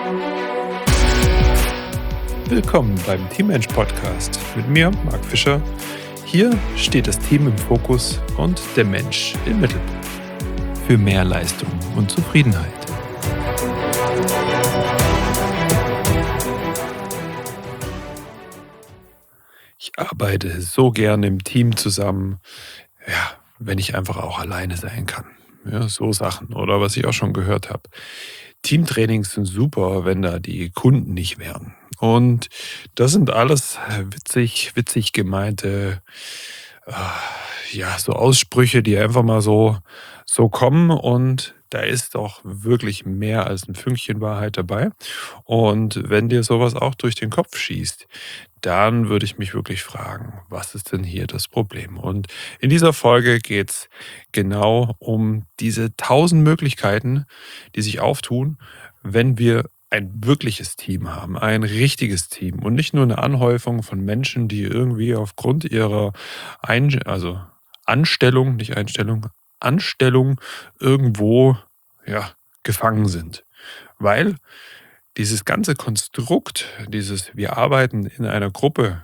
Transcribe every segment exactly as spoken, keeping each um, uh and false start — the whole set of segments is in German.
Willkommen beim Teammensch Podcast mit mir, Marc Fischer. Hier steht das Team im Fokus und der Mensch im Mittelpunkt. Für mehr Leistung und Zufriedenheit. Ich arbeite so gerne im Team zusammen, ja, wenn ich einfach auch alleine sein kann. Ja, so Sachen. Oder was ich auch schon gehört habe. Teamtrainings sind super, wenn da die Kunden nicht wären. Und das sind alles witzig, witzig gemeinte, äh, ja, so Aussprüche, die einfach mal so, so kommen. Und da ist doch wirklich mehr als ein Fünkchen Wahrheit dabei. Und wenn dir sowas auch durch den Kopf schießt, dann würde ich mich wirklich fragen, was ist denn hier das Problem? Und in dieser Folge geht es genau um diese tausend Möglichkeiten, die sich auftun, wenn wir ein wirkliches Team haben, ein richtiges Team und nicht nur eine Anhäufung von Menschen, die irgendwie aufgrund ihrer Ein also Anstellung, nicht Einstellung, Anstellung irgendwo, ja, gefangen sind. Weil dieses ganze Konstrukt, dieses wir arbeiten in einer Gruppe,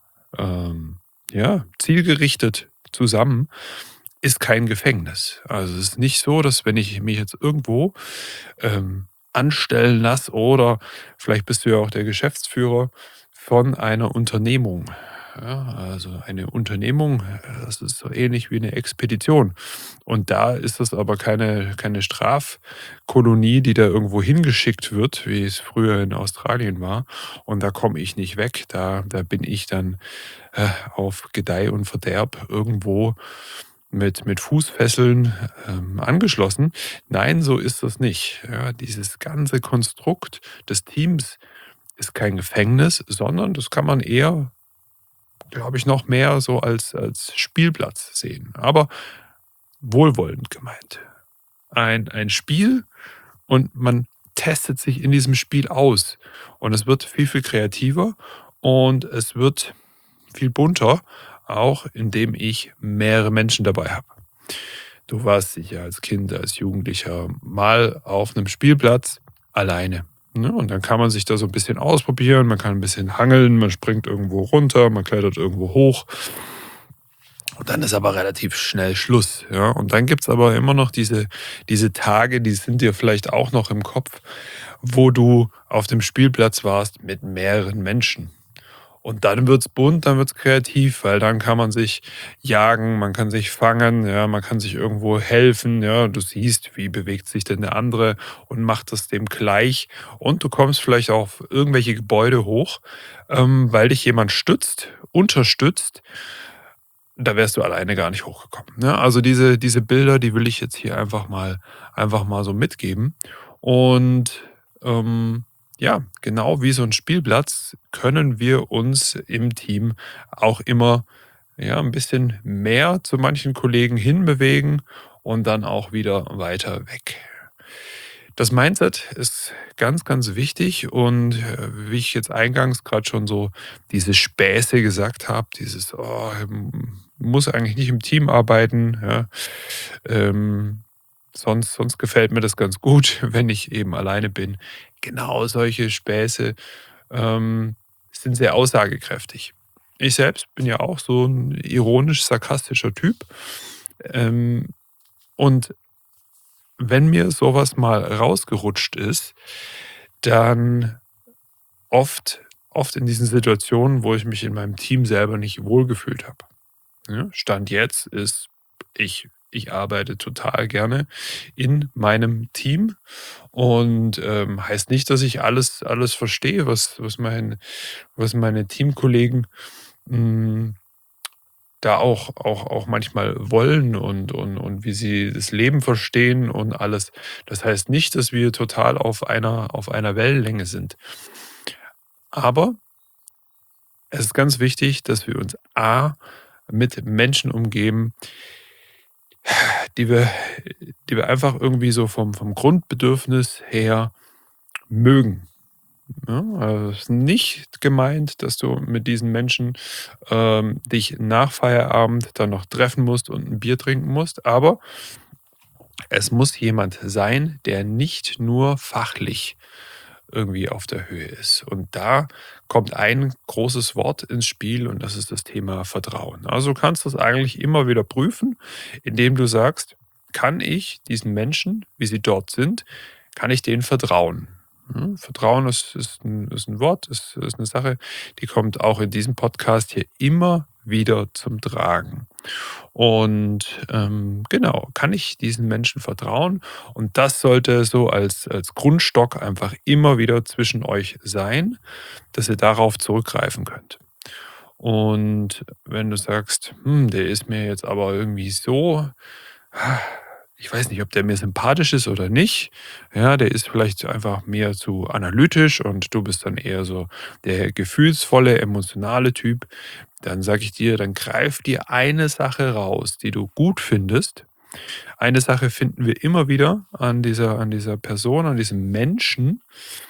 ähm, ja, zielgerichtet zusammen, ist kein Gefängnis. Also, es ist nicht so, dass wenn ich mich jetzt irgendwo, ähm, anstellen lasse oder vielleicht bist du ja auch der Geschäftsführer von einer Unternehmung. Ja, also eine Unternehmung, äh, das ist so ähnlich wie eine Expedition. Und da ist das aber keine keine Strafkolonie, die da irgendwo hingeschickt wird, wie es früher in Australien war. Und da komme ich nicht weg. Da da bin ich dann, äh, auf Gedeih und Verderb irgendwo mit mit Fußfesseln, ähm, angeschlossen. Nein, so ist das nicht. Ja, dieses ganze Konstrukt des Teams ist kein Gefängnis, sondern das kann man eher, glaube ich, noch mehr so als als Spielplatz sehen, aber wohlwollend gemeint. Ein ein Spiel und man testet sich in diesem Spiel aus und es wird viel, viel kreativer und es wird viel bunter, auch indem ich mehrere Menschen dabei habe. Du warst sicher als Kind, als Jugendlicher mal auf einem Spielplatz alleine, ne? Und dann kann man sich da so ein bisschen ausprobieren, man kann ein bisschen hangeln, man springt irgendwo runter, man klettert irgendwo hoch. Und dann ist aber relativ schnell Schluss, ja? Und dann gibt's aber immer noch diese diese Tage, die sind dir vielleicht auch noch im Kopf, wo du auf dem Spielplatz warst mit mehreren Menschen. Und dann wird's bunt, dann wird's kreativ, weil dann kann man sich jagen, man kann sich fangen, ja, man kann sich irgendwo helfen, ja. Du siehst, wie bewegt sich denn der andere und macht das dem gleich. Und du kommst vielleicht auf irgendwelche Gebäude hoch, ähm, weil dich jemand stützt, unterstützt. Da wärst du alleine gar nicht hochgekommen, ne? Also diese diese Bilder, die will ich jetzt hier einfach mal einfach mal so mitgeben. Und, ähm, ja, genau wie so ein Spielplatz können wir uns im Team auch immer, ja, ein bisschen mehr zu manchen Kollegen hinbewegen und dann auch wieder weiter weg. Das Mindset ist ganz, ganz wichtig und, äh, wie ich jetzt eingangs gerade schon so diese Späße gesagt habe, dieses: „Oh, hm, muss eigentlich nicht im Team arbeiten“, ja. Ähm, sonst sonst gefällt mir das ganz gut, wenn ich eben alleine bin. Genau solche Späße, ähm, sind sehr aussagekräftig. Ich selbst bin ja auch so ein ironisch-sarkastischer Typ, ähm, und wenn mir sowas mal rausgerutscht ist, dann oft oft in diesen Situationen, wo ich mich in meinem Team selber nicht wohlgefühlt habe, ne? Stand jetzt ist, ich ich arbeite total gerne in meinem Team und, ähm, heißt nicht, dass ich alles alles verstehe, was was mein was meine Teamkollegen, hm da auch auch auch manchmal wollen und und und wie sie das Leben verstehen und alles. Das heißt nicht, dass wir total auf einer auf einer Wellenlänge sind. Aber es ist ganz wichtig, dass wir uns A mit Menschen umgeben, die wir die wir einfach irgendwie so vom vom Grundbedürfnis her mögen. Ja, also es ist nicht gemeint, dass du mit diesen Menschen, ähm, dich nach Feierabend dann noch treffen musst und ein Bier trinken musst, aber es muss jemand sein, der nicht nur fachlich irgendwie auf der Höhe ist. Und da kommt ein großes Wort ins Spiel und das ist das Thema Vertrauen. Also du kannst das eigentlich immer wieder prüfen, indem du sagst, kann ich diesen Menschen, wie sie dort sind, kann ich denen vertrauen? Hm, Vertrauen ist, ist, ein, ist ein Wort, ist, ist eine Sache, die kommt auch in diesem Podcast hier immer wieder zum Tragen. Und ähm, genau, kann ich diesen Menschen vertrauen? Und das sollte so als, als Grundstock einfach immer wieder zwischen euch sein, dass ihr darauf zurückgreifen könnt. Und wenn du sagst, hm, der ist mir jetzt aber irgendwie so, ich weiß nicht, ob der mir sympathisch ist oder nicht. Ja, der ist vielleicht einfach mehr zu analytisch und du bist dann eher so der gefühlsvolle, emotionale Typ. Dann sage ich dir, dann greif dir eine Sache raus, die du gut findest. Eine Sache finden wir immer wieder an dieser, an dieser Person, an diesem Menschen.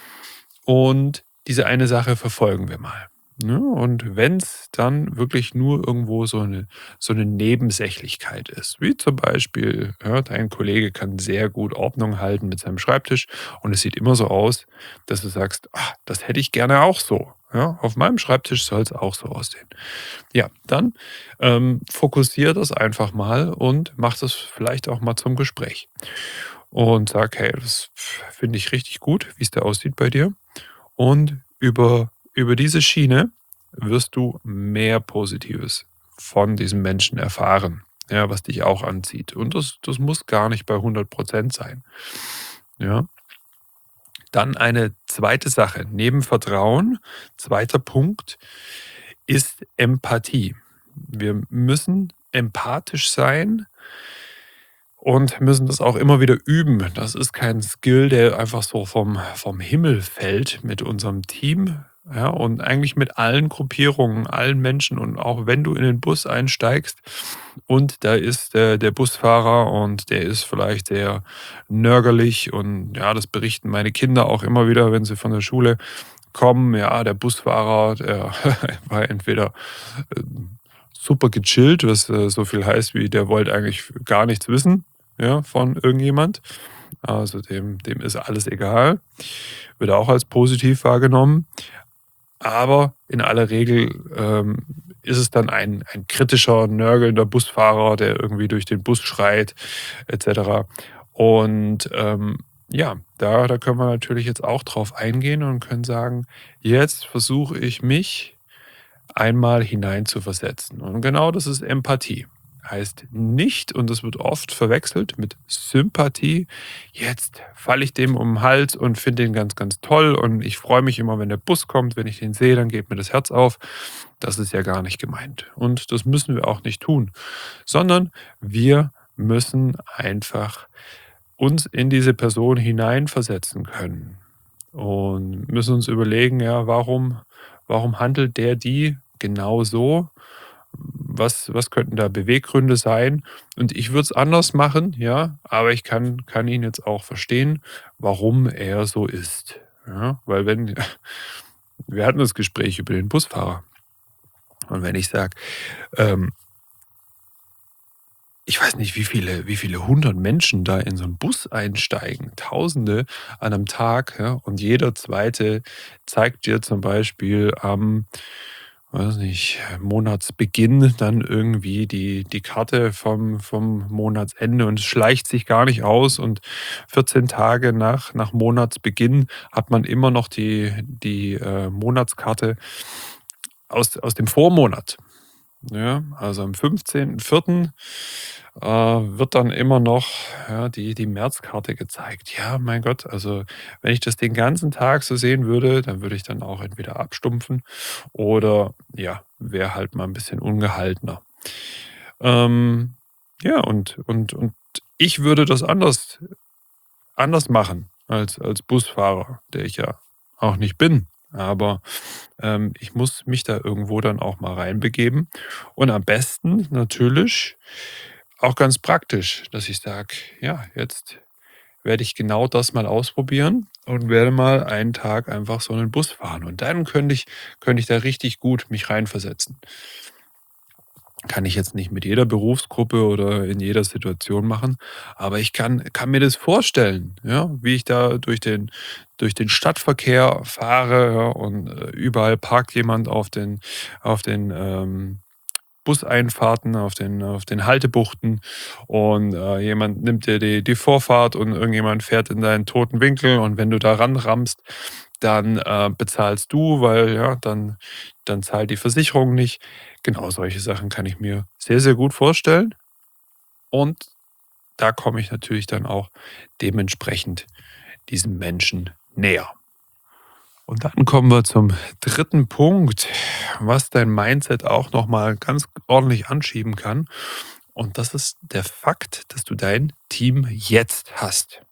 Und diese eine Sache verfolgen wir mal. Ne? Und wenn es dann wirklich nur irgendwo so eine, so eine Nebensächlichkeit ist, wie zum Beispiel, ja, dein Kollege kann sehr gut Ordnung halten mit seinem Schreibtisch und es sieht immer so aus, dass du sagst, ah, das hätte ich gerne auch so. Ja, auf meinem Schreibtisch soll es auch so aussehen. Ja, dann ähm, fokussiere das einfach mal und mach das vielleicht auch mal zum Gespräch. Und sag, hey, das finde ich richtig gut, wie es da aussieht bei dir. Und über, über diese Schiene wirst du mehr Positives von diesem Menschen erfahren, ja, was dich auch anzieht. Und das, das muss gar nicht bei hundert Prozent sein. Ja. Dann eine zweite Sache, neben Vertrauen, zweiter Punkt, ist Empathie. Wir müssen empathisch sein und müssen das auch immer wieder üben. Das ist kein Skill, der einfach so vom, vom Himmel fällt mit unserem Team, ja, und eigentlich mit allen Gruppierungen, allen Menschen. Und auch wenn du in den Bus einsteigst und da ist der, der Busfahrer und der ist vielleicht sehr nörgelig und ja, das berichten meine Kinder auch immer wieder, wenn sie von der Schule kommen. Ja, der Busfahrer, der war entweder äh, super gechillt, was äh, so viel heißt wie, der wollte eigentlich gar nichts wissen, ja, von irgendjemand. Also dem, dem ist alles egal. Wird auch als positiv wahrgenommen. Aber in aller Regel ähm, ist es dann ein, ein kritischer, nörgelnder Busfahrer, der irgendwie durch den Bus schreit, et cetera. Und ähm, ja, da, da können wir natürlich jetzt auch drauf eingehen und können sagen, jetzt versuche ich mich einmal hineinzuversetzen. Und genau das ist Empathie. Heißt nicht, und das wird oft verwechselt mit Sympathie, jetzt falle ich dem um den Hals und finde den ganz, ganz toll und ich freue mich immer, wenn der Bus kommt, wenn ich den sehe, dann geht mir das Herz auf. Das ist ja gar nicht gemeint. Und das müssen wir auch nicht tun, sondern wir müssen einfach uns in diese Person hineinversetzen können und müssen uns überlegen, ja, warum, warum handelt der die genau so? Was, was könnten da Beweggründe sein? Und ich würde es anders machen, ja, aber ich kann, kann ihn jetzt auch verstehen, warum er so ist. Ja, weil wenn, wir hatten das Gespräch über den Busfahrer. Und wenn ich sage, ähm, ich weiß nicht, wie viele, wie viele hundert Menschen da in so einen Bus einsteigen, Tausende an einem Tag, ja, und jeder Zweite zeigt dir zum Beispiel am, weiß nicht, Monatsbeginn dann irgendwie die, die Karte vom, vom Monatsende und es schleicht sich gar nicht aus und vierzehn Tage nach, nach Monatsbeginn hat man immer noch die, die äh, Monatskarte aus, aus dem Vormonat. Ja, also am fünfzehnten vierten äh, wird dann immer noch, ja, die die Märzkarte gezeigt. Ja, mein Gott, also wenn ich das den ganzen Tag so sehen würde, dann würde ich dann auch entweder abstumpfen oder ja, wäre halt mal ein bisschen ungehaltener. Ähm, ja, und und und ich würde das anders anders machen als als Busfahrer, der ich ja auch nicht bin. Aber, ähm, ich muss mich da irgendwo dann auch mal reinbegeben und am besten natürlich auch ganz praktisch, dass ich sage: „Ja, jetzt werde ich genau das mal ausprobieren und werde mal einen Tag einfach so einen Bus fahren.“ Und dann könnte ich könnte ich da richtig gut mich reinversetzen. Kann ich jetzt nicht mit jeder Berufsgruppe oder in jeder Situation machen, aber ich kann kann mir das vorstellen, ja, wie ich da durch den durch den Stadtverkehr fahre, ja, und, äh, überall parkt jemand auf den auf den, ähm, Buseinfahrten, auf den auf den Haltebuchten und, äh, jemand nimmt dir die die Vorfahrt und irgendjemand fährt in deinen toten Winkel und wenn du da ranrammst, dann, äh, bezahlst du, weil, ja, dann dann zahlt die Versicherung nicht. Genau solche Sachen kann ich mir sehr, sehr gut vorstellen und da komme ich natürlich dann auch dementsprechend diesem Menschen näher. Und dann kommen wir zum dritten Punkt, was dein Mindset auch noch mal ganz ordentlich anschieben kann. Und das ist der Fakt, dass du dein Team jetzt hast.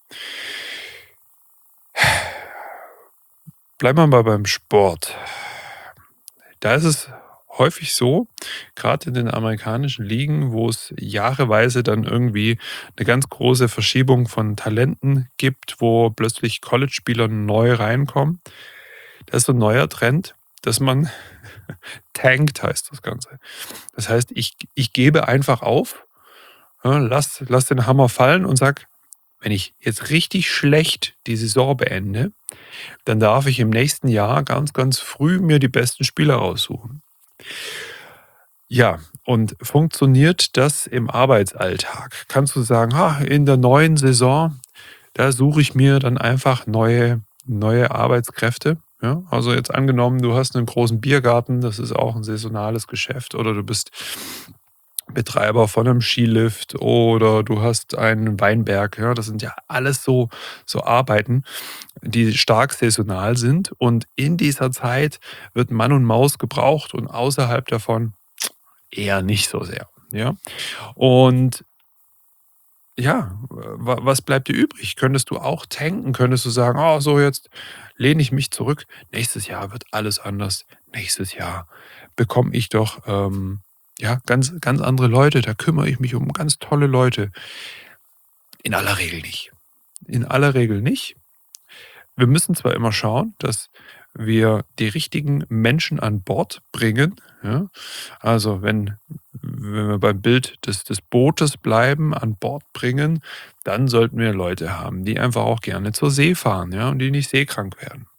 Bleiben wir mal beim Sport. Da ist es häufig so, gerade in den amerikanischen Ligen, wo es jahreweise dann irgendwie eine ganz große Verschiebung von Talenten gibt, wo plötzlich College-Spieler neu reinkommen. Da ist so 'n neuer Trend, dass man tankt, heißt das Ganze. Das heißt, ich ich gebe einfach auf, ja, lass lass den Hammer fallen und sag: „Wenn ich jetzt richtig schlecht die Saison beende, dann darf ich im nächsten Jahr ganz, ganz früh mir die besten Spieler raussuchen." Ja, und funktioniert das im Arbeitsalltag? Kannst du sagen: „Ha, in der neuen Saison, da suche ich mir dann einfach neue neue Arbeitskräfte." Ja, also jetzt angenommen, du hast einen großen Biergarten, das ist auch ein saisonales Geschäft, oder du bist Betreiber von einem Skilift oder du hast einen Weinberg, ja? Das sind ja alles so so Arbeiten, die stark saisonal sind und in dieser Zeit wird Mann und Maus gebraucht und außerhalb davon eher nicht so sehr, ja? Und ja, wa was bleibt dir übrig? Könntest du auch tanken? Könntest du sagen: „Oh, so jetzt lehne ich mich zurück. Nächstes Jahr wird alles anders. Nächstes Jahr bekomme ich doch, ähm, ja, ganz ganz andere Leute. Da kümmere ich mich um ganz tolle Leute." In aller Regel nicht. In aller Regel nicht. Wir müssen zwar immer schauen, dass wir die richtigen Menschen an Bord bringen, ja? Also, wenn wenn wir beim Bild des des Bootes bleiben, an Bord bringen, dann sollten wir Leute haben, die einfach auch gerne zur See fahren, ja, und die nicht seekrank werden.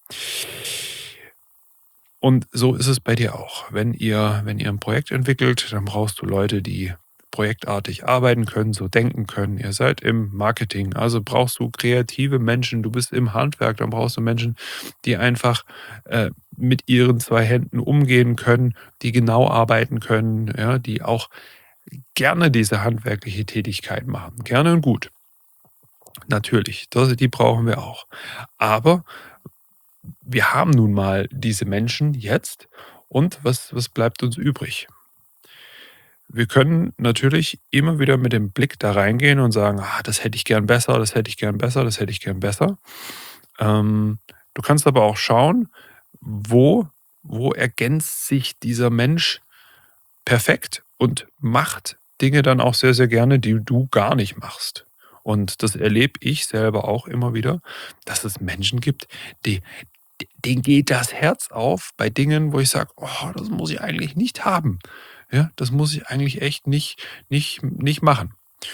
Und so ist es bei dir auch. Wenn ihr wenn ihr ein Projekt entwickelt, dann brauchst du Leute, die projektartig arbeiten können, so denken können. Ihr seid im Marketing, also brauchst du kreative Menschen. Du bist im Handwerk, dann brauchst du Menschen, die einfach, äh, mit ihren zwei Händen umgehen können, die genau arbeiten können, ja, die auch gerne diese handwerkliche Tätigkeit machen. Gerne und gut, natürlich, das die brauchen wir auch. Aber wir haben nun mal diese Menschen jetzt und was was bleibt uns übrig? Wir können natürlich immer wieder mit dem Blick da reingehen und sagen: „Ah, das hätte ich gern besser, das hätte ich gern besser, das hätte ich gern besser." Ähm, du kannst aber auch schauen, wo wo ergänzt sich dieser Mensch perfekt und macht Dinge dann auch sehr, sehr gerne, die du gar nicht machst. Und das erlebe ich selber auch immer wieder, dass es Menschen gibt, die d denen geht das Herz auf bei Dingen, wo ich sage: „Oh, das muss ich eigentlich nicht haben." Ja, das muss ich eigentlich echt nicht nicht nicht machen.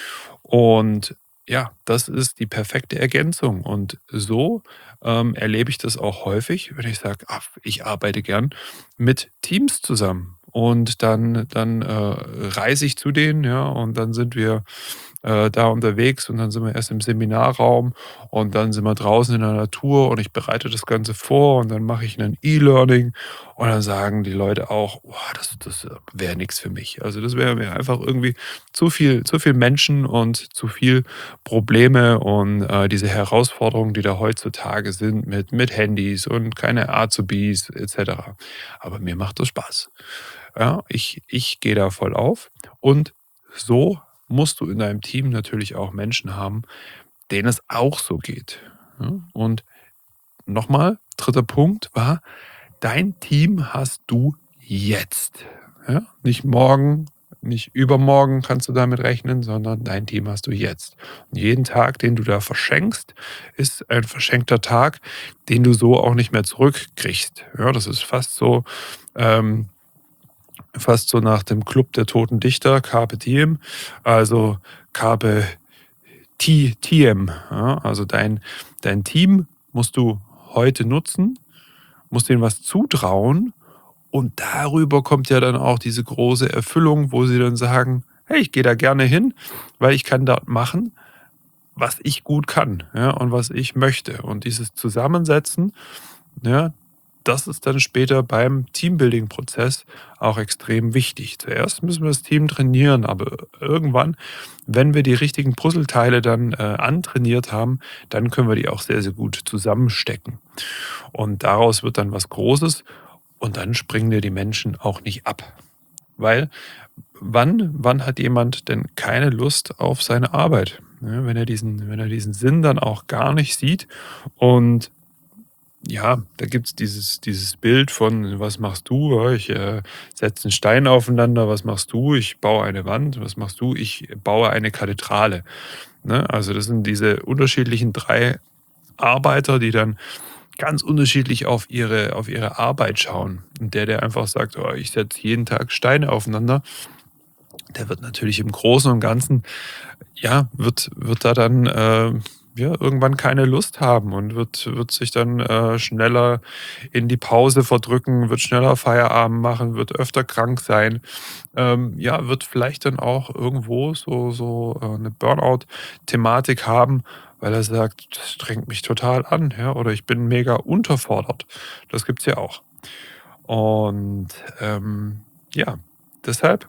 Und ja, das ist die perfekte Ergänzung. Und so, ähm, erlebe ich das auch häufig, wenn ich sage: „Ah, ich arbeite gern mit Teams zusammen." Und dann dann, äh, reise ich zu denen, ja, und dann sind wir äh, da unterwegs und dann sind wir erst im Seminarraum und dann sind wir draußen in der Natur und ich bereite das Ganze vor und dann mache ich ein E-Learning und dann sagen die Leute auch: „Boah, das das, äh, wäre nix für mich." Also, das wäre mir einfach irgendwie zu viel zu viel Menschen und zu viel Probleme und, äh, diese Herausforderungen, die da heutzutage sind mit mit Handys und keine Azubis et cetera. Aber mir macht das Spaß. Ja, ich ich gehe da voll auf und so musst du in deinem Team natürlich auch Menschen haben, denen es auch so geht, ja? Und nochmal, dritter Punkt war, dein Team hast du jetzt, ja? Nicht morgen, nicht übermorgen kannst du damit rechnen, sondern dein Team hast du jetzt. Und jeden Tag, den du da verschenkst, ist ein verschenkter Tag, den du so auch nicht mehr zurückkriegst. Ja, das ist fast so, ähm fast so nach dem Club der toten Dichter, Carpe Diem, also Carpe Ti Diem, ja? Also dein dein Team musst du heute nutzen, musst denen was zutrauen und darüber kommt ja dann auch diese große Erfüllung, wo sie dann sagen: „Hey, ich gehe da gerne hin, weil ich kann dort machen, was ich gut kann, ja, und was ich möchte.“ Und dieses Zusammensetzen, ja, das ist dann später beim Teambuilding-Prozess auch extrem wichtig. Zuerst müssen wir das Team trainieren, aber irgendwann, wenn wir die richtigen Puzzleteile dann, äh, antrainiert haben, dann können wir die auch sehr, sehr gut zusammenstecken. Und daraus wird dann was Großes und dann springen dir die Menschen auch nicht ab. Weil wann wann hat jemand denn keine Lust auf seine Arbeit, ne, wenn er diesen wenn er diesen Sinn dann auch gar nicht sieht und ja, da gibt's dieses dieses Bild von: „Was machst du?“ Ja, ich, äh, setze 'n Stein aufeinander. „Was machst du?“ „Ich baue eine Wand.“ „Was machst du?“ „Ich baue eine Kathedrale.“ Ne? Also, das sind diese unterschiedlichen drei Arbeiter, die dann ganz unterschiedlich auf ihre auf ihre Arbeit schauen. Und der, der einfach sagt: „Oh, ich setze jeden Tag Steine aufeinander“, der wird natürlich im Großen und Ganzen ja, wird wird da dann, äh, ja, irgendwann keine Lust haben und wird wird sich dann, äh, schneller in die Pause verdrücken, wird schneller Feierabend machen, wird öfter krank sein. Ähm, ja, wird vielleicht dann auch irgendwo so so, äh, 'ne Burnout-Thematik haben, weil er sagt: „Das strengt mich total an“, ja, oder „Ich bin mega unterfordert.“ Das gibt's ja auch. Und, ähm, ja, deshalb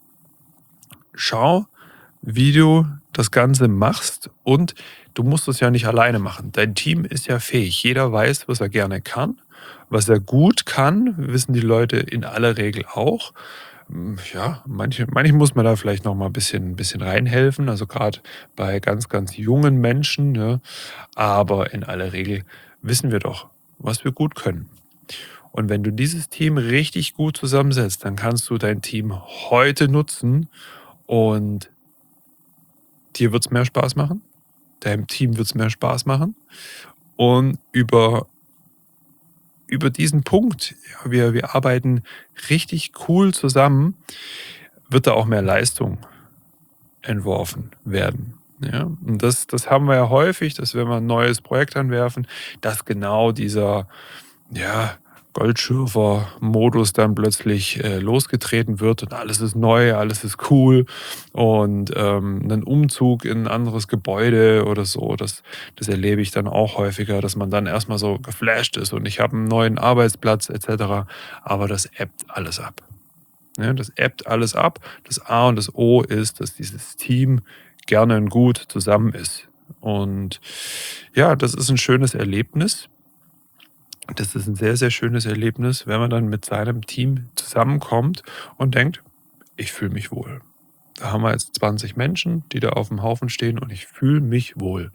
schau, wie du das Ganze machst und du musst es ja nicht alleine machen. Dein Team ist ja fähig. Jeder weiß, was er gerne kann. Was er gut kann, wissen die Leute in aller Regel auch. Hm, ja, manche manchen muss man da vielleicht noch mal 'n bisschen bisschen reinhelfen, also grad bei ganz, ganz jungen Menschen, ne? Aber in aller Regel wissen wir doch, was wir gut können. Und wenn du dieses Team richtig gut zusammensetzt, dann kannst du dein Team heute nutzen und dir wird's mehr Spaß machen, deinem Team wird's mehr Spaß machen und über über diesen Punkt, ja, wir wir arbeiten richtig cool zusammen, wird da auch mehr Leistung entworfen werden, ja? Und das das haben wir ja häufig, dass wenn wir 'n neues Projekt anwerfen, dass genau dieser, ja, Goldschürfer-Modus dann plötzlich, äh, losgetreten wird und alles ist neu, alles ist cool und, ähm, 'nen Umzug in 'n anderes Gebäude oder so, das das erlebe ich dann auch häufiger, dass man dann erst mal so geflasht ist und ich habe 'n neuen Arbeitsplatz et cetera, aber das ebbt alles ab, ne? Das ebbt alles ab. Das A und das O ist, dass dieses Team gerne und gut zusammen ist. Und ja, das ist 'n schönes Erlebnis. Das ist 'n sehr, sehr schönes Erlebnis, wenn man dann mit seinem Team zusammenkommt und denkt: „Ich fühle mich wohl. Da haben wir jetzt zwanzig Menschen, die da auf'm Haufen stehen und ich fühle mich wohl.“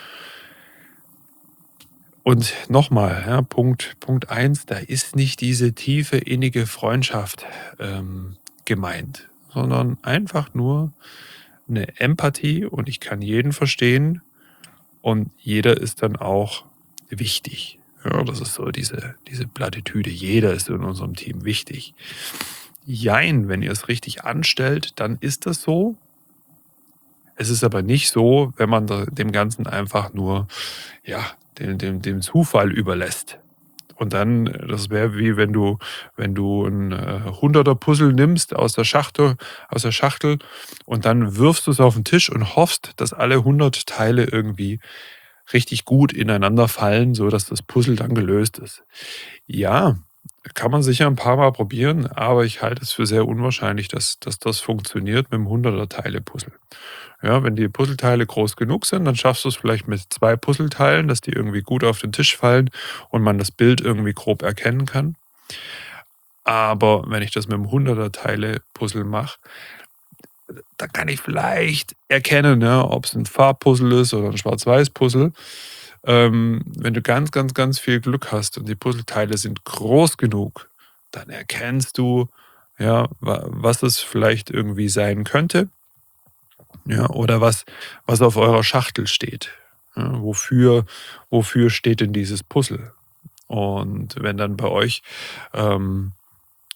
Und noch mal, ja, Punkt Punkt eins, da ist nicht diese tiefe innige Freundschaft, ähm, gemeint, sondern einfach nur 'ne Empathie und ich kann jeden verstehen und jeder ist dann auch wichtig. Ja, das ist so diese diese Plattitüde. Jeder ist in unserem Team wichtig. Jein, wenn ihr's richtig anstellt, dann ist das so. Es ist aber nicht so, wenn man da dem Ganzen einfach nur, ja, dem dem dem Zufall überlässt. Und dann das wäre wie wenn du wenn du 'n, äh, Hunderter-Puzzle nimmst aus der Schachtel aus der Schachtel und dann wirfst du's auf 'n Tisch und hoffst, dass alle hundert Teile irgendwie richtig gut ineinander fallen, sodass das Puzzle dann gelöst ist. Ja, kann man sicher 'n paarmal probieren, aber ich halte es für sehr unwahrscheinlich, dass dass das funktioniert mit'm Hunderter-Teile-Puzzle. Ja, wenn die Puzzleteile groß genug sind, dann schaffst du's vielleicht mit zwei Puzzleteilen, dass die irgendwie gut auf den Tisch fallen und man das Bild irgendwie grob erkennen kann. Aber wenn ich das mit'm Hunderter-Teile-Puzzle mache, da kann ich vielleicht erkennen, ja, ob's 'n Farbpuzzle ist oder 'n Schwarz-Weiß-Puzzle. Ähm, wenn du ganz, ganz, ganz viel Glück hast und die Puzzleteile sind groß genug, dann erkennst du, ja, wa was es vielleicht irgendwie sein könnte, ja, oder was was auf eurer Schachtel steht, ja? Wofür wofür steht denn dieses Puzzle? Und wenn dann bei euch, ähm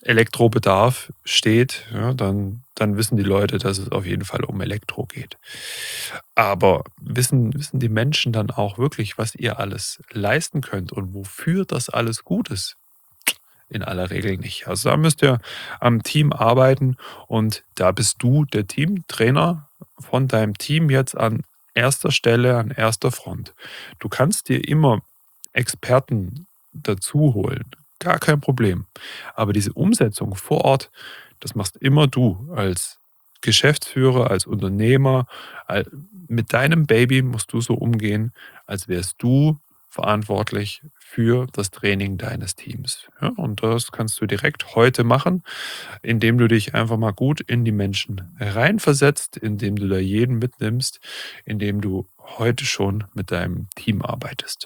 Elektrobedarf steht, ja, dann dann wissen die Leute, dass es auf jeden Fall um Elektro geht. Aber wissen wissen die Menschen dann auch wirklich, was ihr alles leisten könnt und wofür das alles gut ist? In aller Regel nicht. Also, da müsst ihr am Team arbeiten und da bist du der Teamtrainer von deinem Team jetzt an erster Stelle, an erster Front. Du kannst dir immer Experten dazu holen, gar kein Problem. Aber diese Umsetzung vor Ort, das machst immer du als Geschäftsführer, als Unternehmer. Al Mit deinem Baby musst du so umgehen, als wärst du verantwortlich für das Training deines Teams. Ja, und das kannst du direkt heute machen, indem du dich einfach mal gut in die Menschen reinversetzt, indem du da jeden mitnimmst, indem du heute schon mit deinem Team arbeitest.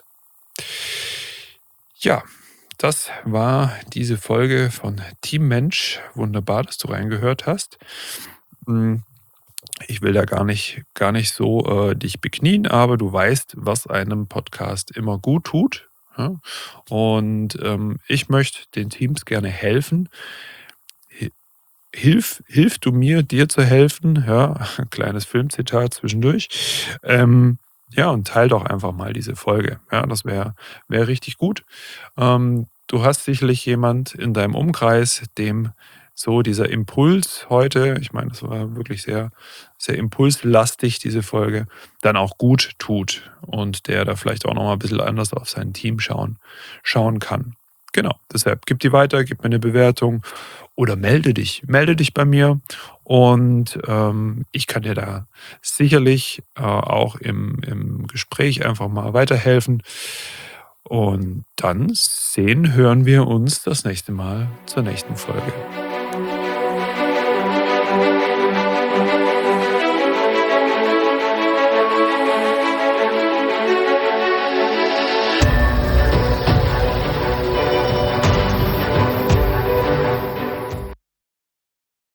Ja, das war diese Folge von Team Mensch. Wunderbar, dass du reingehört hast. Hm, Ich will da gar nicht gar nicht so, äh, dich beknien, aber du weißt, was einem Podcast immer gut tut, ja? Und, ähm, ich möchte den Teams gerne helfen. Hi hilf hilf du mir, dir zu helfen, ja? Kleines Filmzitat zwischendurch. Ähm, ja, und teile doch einfach mal diese Folge. Ja, das wäre wäre richtig gut. Ähm, du hast sicherlich jemand in deinem Umkreis, dem so dieser Impuls heute, ich meine, das war wirklich sehr, sehr impulslastig, diese Folge, dann auch gut tut und der da vielleicht auch noch mal ein bisschen anders auf sein Team schauen schauen kann. Genau, deshalb gib die weiter, gib mir eine Bewertung oder melde dich. Melde dich bei mir und, ähm, ich kann dir da sicherlich, äh, auch im im Gespräch einfach mal weiterhelfen. Und dann sehen hören wir uns das nächste Mal zur nächsten Folge.